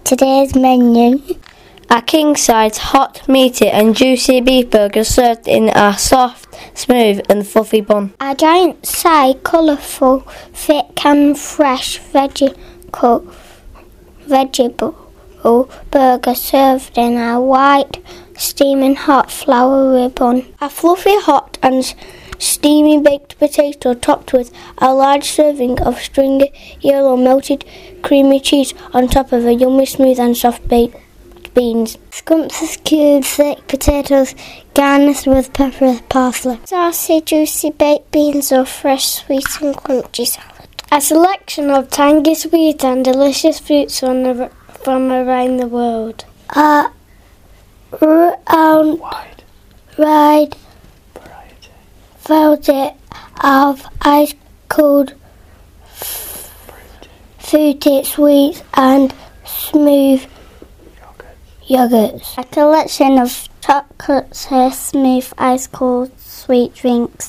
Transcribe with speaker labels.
Speaker 1: Today's menu:
Speaker 2: a king-size hot, meaty and juicy beef burger served in a soft, smooth and fluffy bun.
Speaker 1: A giant-sized, colourful, thick and fresh vegetable burger served in a white, steaming hot floury bun. A fluffy, hot and steamy baked potato topped with a large serving of stringy yellow melted creamy cheese on top of a yummy, smooth and soft baked beans.
Speaker 3: Scrumptious cubed thick potatoes garnished with pepper and parsley.
Speaker 1: Saucy juicy baked beans or fresh sweet and crunchy salad.
Speaker 3: A selection of tangy sweet and delicious fruits from around the world.
Speaker 1: A wide variety of ice-cold, fruity, sweet and smooth yogurts.
Speaker 3: A collection of chocolate, smooth, ice-cold, sweet drinks.